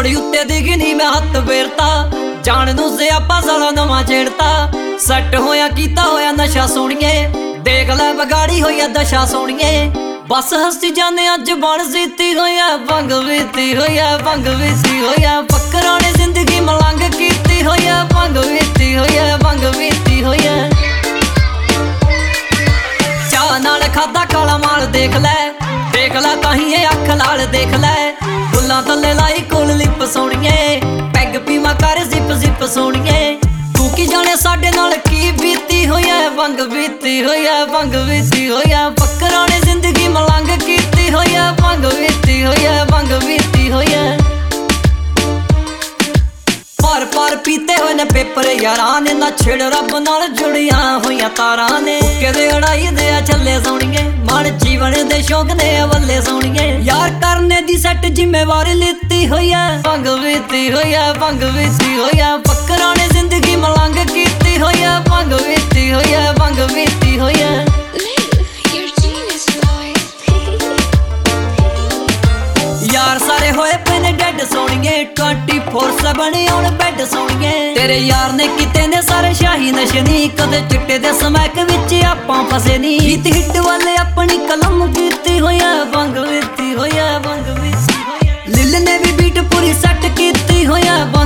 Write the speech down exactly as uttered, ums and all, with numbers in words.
घोड़ी उत्ते दिखी नहीं मैं हत्थ फेरता जान नू सियापा साला नवा छेड़ता सट होया कीता होया नशा सोनिए देख लै बगाड़ी होया दशा सोनिए बस हसी जाने अज बन सीती होया भंग बीती होया भंग बीती होया फकरां ने जिंदगी मलंग कीती होया भंग बीती होया भंग बीती होया चाह नाल खादा काला माल देख लै देख लै ताही ये अख लाल देख लै फुल्लां थल्ले लाई कोल लिप सोनिए पैग पीवा कर जिप जिप सोनिए तू की जाने साडे नाल की बीती होया भंग बीती होया भंग बीती होया फकरां ने जिंदगी मलंग कीती होया भंग बीती होया भंग बीती होया पार पार पीते हुए ने पेपर यारां ने ना छेड़ रब नाल जुड़ियां होइयां तारां ने कदे अड़ाई दे छल्ले सोनिए मन जीवन दे शौक ने अवल्ले सोनिए यार करने दी सैट जिम्मेवारी लीती होया भंग बीती होया भंग बीती होया फकरां ने जिंदगी मलंग कीती होया भंग बीती होया भंग बीती होया यार सारे होए पैने डेड सोनिए twenty four seven on bed सोनिए तेरे यार ने किते ने सारे शाही नशनी कदे चिट्टे दे समैक विच आपां फसे नी गीत हिट वाले अपनी कलम कीती होया भंग बीती होया भंग बीती होया लिल ने भी बीट पूरी सेट कीती होया।